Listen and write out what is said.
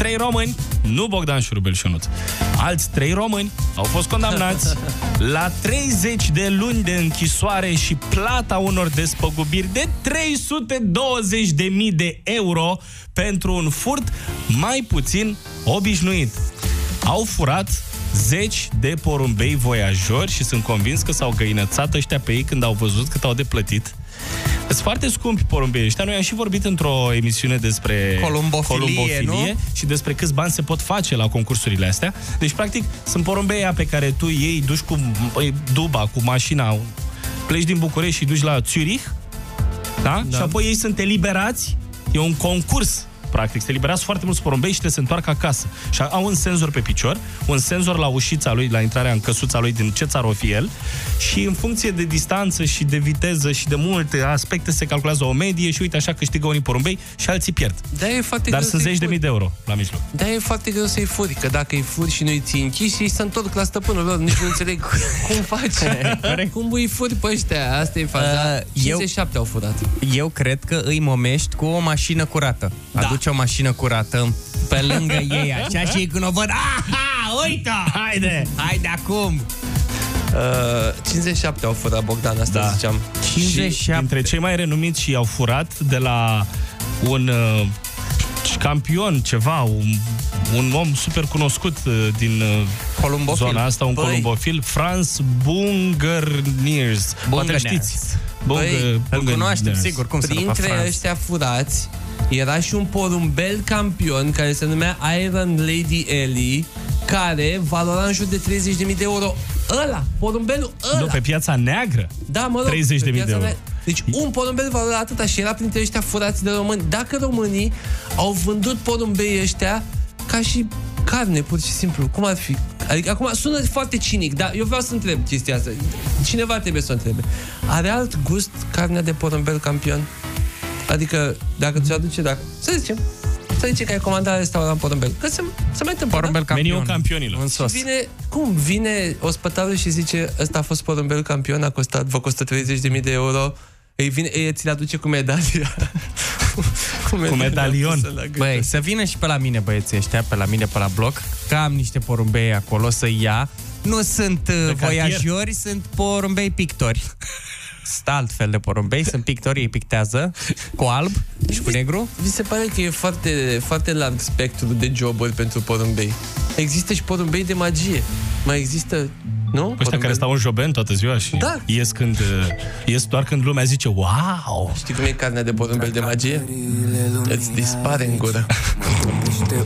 3 români, nu Bogdan Șurubel și Ionuț, alți 3 români au fost condamnați la 30 de luni de închisoare și plata unor despăgubiri de 320.000 de euro pentru un furt mai puțin obișnuit. Au furat zeci de porumbei voiajori și sunt convins că s-au găinățat ăștia pe ei când au văzut cât au de plătit. Sunt foarte scumpi porumbei ăștia. Noi am și vorbit într-o emisiune despre columbofilie și despre câți bani se pot face la concursurile astea. Deci, practic, sunt porumbei aia pe care tu iei, duci cu duba, cu mașina, pleci din București și duci la Zurich, da? Și apoi ei sunt eliberați. E un concurs. Practic, se liberați foarte mulți porumbei și se întoarcă acasă. Și au un senzor pe picior, un senzor la ușița lui, la intrarea în căsuța lui, din ce țară o fi el, și în funcție de distanță și de viteză și de multe aspecte se calculează o medie și uite așa câștigă unii porumbei și alții pierd. Dar sunt zeci de mii de euro la mijloc. Da, e foarte greu să-i furi, că dacă îi furi și nu îi ții închiși, ei se întorc la stăpânul lor, nici nu înțeleg cum faci. Cum îi furi pe ăștia? Asta e faza. 57 au furat. Eu cred că îi momești cu o mașină curată. Aduce o mașină curată pe lângă ei, așa, și ei când o văd, aha, uite, haide acum. 57 au furat, Bogdan, asta ziceam. 57. Dintre cei mai renumiți și au furat de la un campion, ceva, un om super cunoscut din zona asta, un columbofil, Franz Bungerniers. Poate știți. Îl cunoaștem, sigur, cum să nu. Printre ăștia furați era și un porumbel campion care se numea Iron Lady Ellie, care valora în jur de 30.000 de euro. Porumbelul ăla. Nu, pe piața neagră? Da, mă rog, 30.000 de euro. Deci un porumbel valora atâta și era printre ăștia furați de români. Dacă românii au vândut porumbei ăștia ca și carne, pur și simplu, cum ar fi? Adică acum sună foarte cinic, dar eu vreau să întreb chestia asta. Cineva trebuie să o întrebe. Are alt gust carnea de porumbel campion? Adică, dacă ți-o aduce, să zicem că ai comandat la restaurant porumbel. Că se mai întâmplă, porumbel campion. Meniul campionilor. În sos. Vine ospătarul și zice, ăsta a fost porumbel campion, vă costă 30.000 de euro. Ți-l aduce cu medalia. cu medalion. Băi, să vină și pe la mine băieții ăștia, pe la mine, pe la bloc, că am niște porumbei acolo să ia. Nu sunt voiajori, sunt porumbei pictori. Sunt altfel de porumbei, sunt pictori, ei pictează cu alb și cu negru. Vi se pare că e foarte, foarte larg spectru de joburi pentru porumbei. Există și porumbei de magie. Mai există, nu? Ăștia care stau în joben toată ziua și ies doar când lumea zice wow! Știi cum e carnea de porumbel de magie? Îți dispare în gură.